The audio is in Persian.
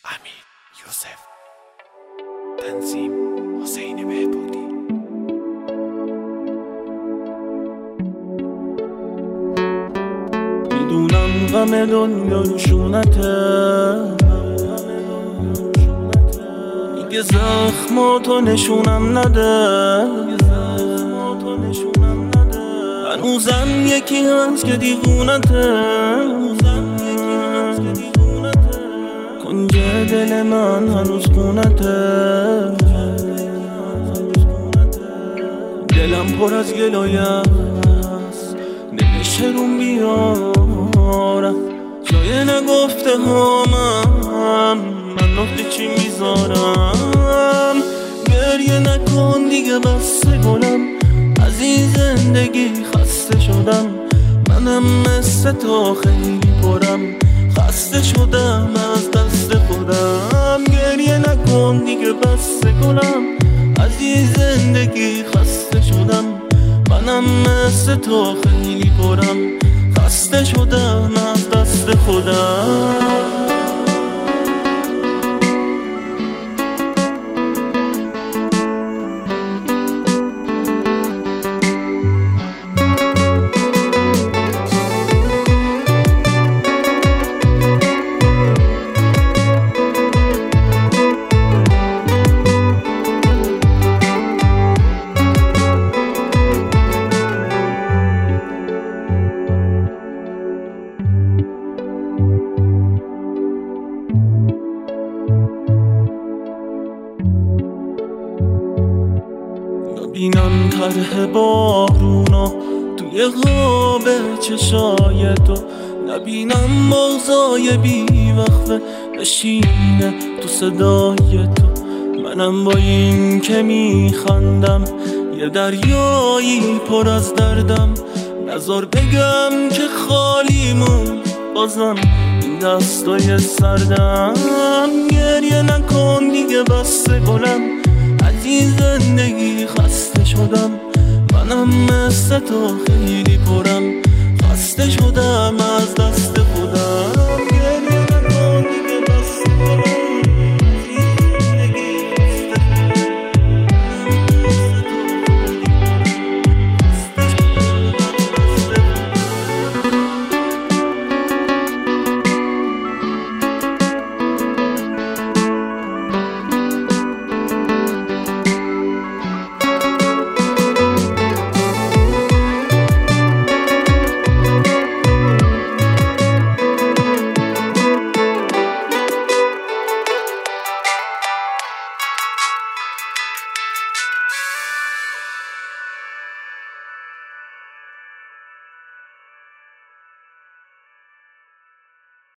امین یوسف، تنظیم حسین بهبودی. میدونم غم دنیا نشونته، دیگه زخماتو نشونم نده. هنوزم یکی هست که دیوونته، کنج دل من هنوز خونته. دلم پر از گلایست، نمیشه روم بیارم جای نگفته هامم، من نقطه چی میذارم. گریه نکن دیگه بس گلم، از این زندگی خسته شدم. منم مثل تو خیلی پرم، خسته شدم از دست خودم. گریه نکن دیگه بس گلم، از این زندگی خسته شدم. منم مثل تو خیلی پرم، خسته شدم از دست خودم. بینم طرح بارونا توی خواب چشای تو، نبینم مغزای بی وقفه نشینه تو صدای تو. منم با این که میخندم یه دریایی پر از دردم، نذار بگم که خالیمون بازم این دستای سردم. گریه نکن دیگه بس گلم، از این زندگی خسته شدم. منم مثل تو خیلی پرم، خسته شدم از